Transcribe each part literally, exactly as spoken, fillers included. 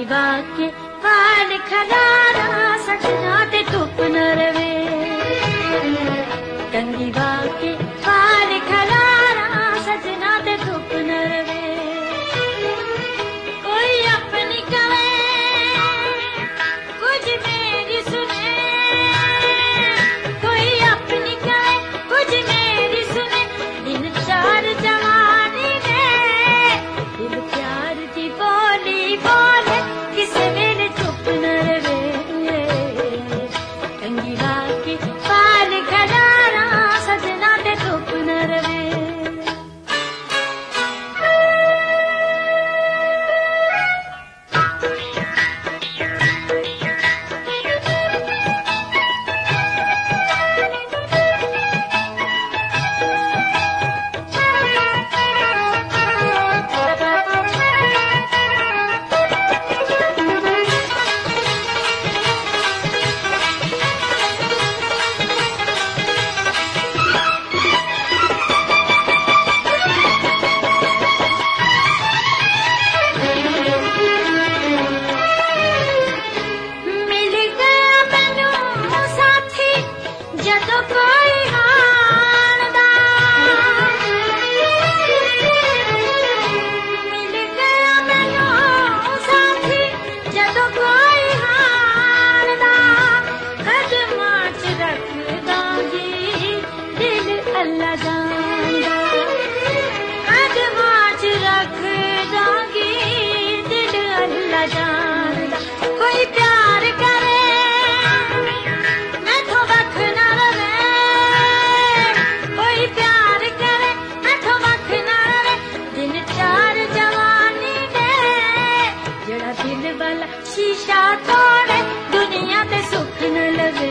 वाके पाल खलारा सजना ते धुप न रवे। कंगी वाके पाल खलारा सजना ते धुप न रवे। कोई अपनी कवे कुछ मेरी सुने, कोई अपनी कवे कुछ मेरी सुने। दिन चार जवानी ने दिल प्यार दी बोली बोले किसे वेले चुप न रवे। कंगी वाके पाल खलारा सजना ते धुप न रवे। अल्लाह जानदा कदमां च रख दांगी दिल अल्लाह जानदा। कोई प्यार करे मैथों वख न रवे, कोई प्यार करे मैथों वख न रवे। दिन चार जवानी दे जेड़ा दिल वाला शीशा तोड़े दुनिया ते सुख न लवे।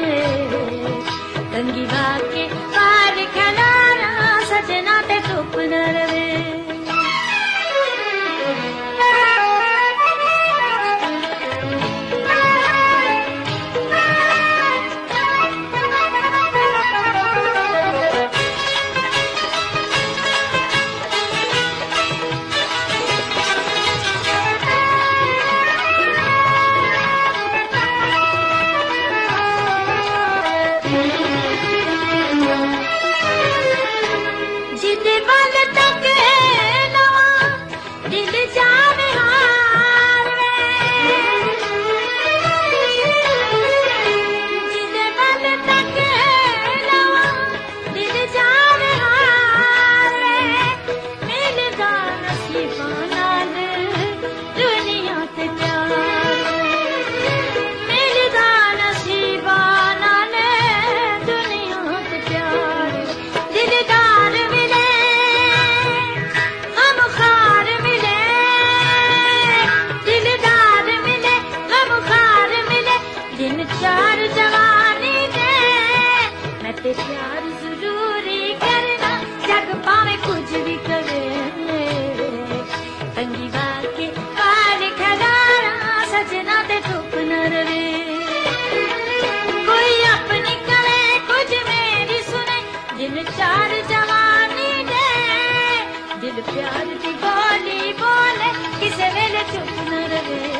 कंगी वाके पाल खलारा सजना ते धुप न रवे। जिदे बल तक नवा दिल जावे हार वे। जिदे बल तक नवा दिल जावे हार वे। मिलदा नसीबां नाल दुनिया ते प्यार, मिलदा नसीबां नाल दुनिया ते प्यार। दिलदार चार जवानी दे मैं ते प्यार जरूरी करना जग पावे कुछ भी करे। कंगी वाके पाल खलारा सजना ते धुप न रवे। कोई अपनी कवे कुछ मेरी सुने। दिन चार जवानी दे दिल प्यार दी बोली बोले किसे वेले चुप न रवे।